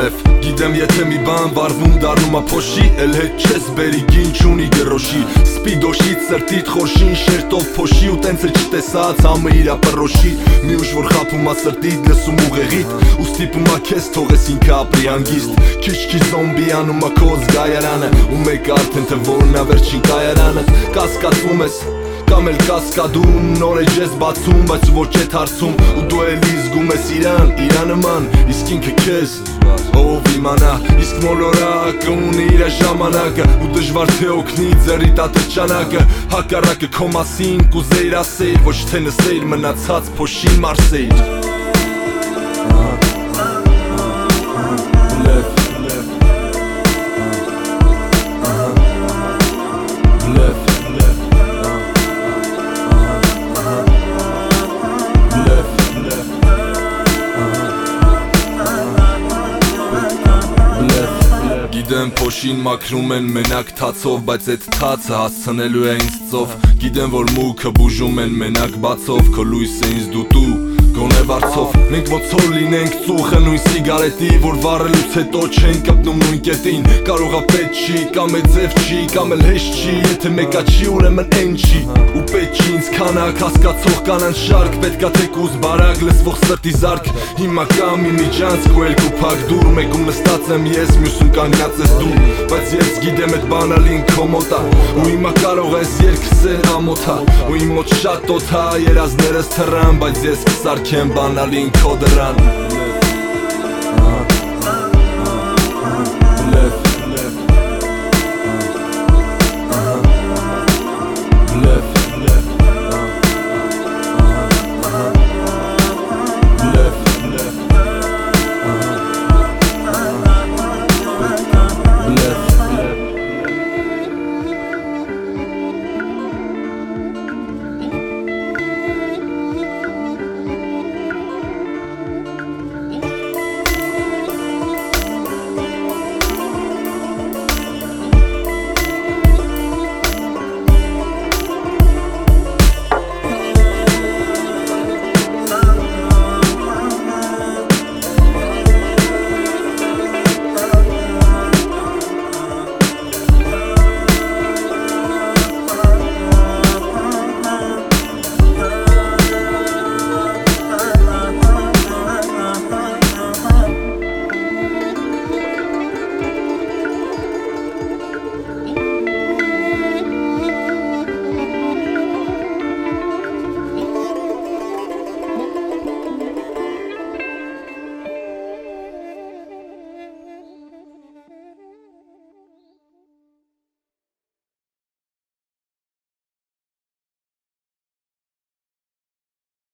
Բլեֆ Գիտեմ եթե մի բան վարվում դառնում ա փոշի Էլ հետ չես բերի գին չունի գրոշի Սպիդոշից սրտիդ խորշին շերտով փոշի Ու տենց էլ չտեսած համը իրա պռոշի Մի ուժ որ խապում ա սրտիդ լսում ուղեղիդ Ու ստիպում ա քեզ թողես ինքը ապրի հանգիստ Քիչ-քիչ զոմբի անում ա քո զգայարանը Ու մեկ արդեն թե որն ա վերջին կայարանը Կասկածում ես Կամ էլ կասկադում, նոր էջ ես բացում, բայց ոչ էդ հարցում Ու դու էլի զգում ես իրան նման, իսկ ինքը քեզ Ով իմանա, իսկ մոլորակը ունի իրա ժամանակը Ու դժվար թե օգնի ձեռի տատրճանակը Հակառակը քո մասին կուզեիր ասեիր, ոչ թե նսեիր մնացած փոշին մարսեիր Գիտեմ փոշին մաքրում են մենակ թացով Բայց էդ թացը հասցնելու է ինձ ծով Գիտեմ որ մուքը բուժում են մենակ բացով Քո լույսը ինձ դուտու Գոնե վարձով Մենք ոնց որ լինենք ծուխը նույն սիգարետի Որ վառելուց հետո չեն կպնում նույն կետին Կարող ա պետք չի, կամ է ձև չի, կամ էլ հեշտ չի Եթե մեկա չի ուրեմն են չի Ու պետք չի ինձ քանակ, հասկացող կանան շարք Պետքա թեկուզ բարակ, լսվող սրտի զարկ Հիմա կամ մի միջանցք ու երկու փակ դուր Մեկում նստած եմ ես, մյուսում կանգնած ես դու Բայց ես գիտեմ էդ բանալին քո մոտ ա Ու հիմա կարող ես երկսել ամոթա Ու իմ մոտ շատ օթա, երազներս թռան Բայց ես կսարքեմ բանալին քո դրան Բլեֆ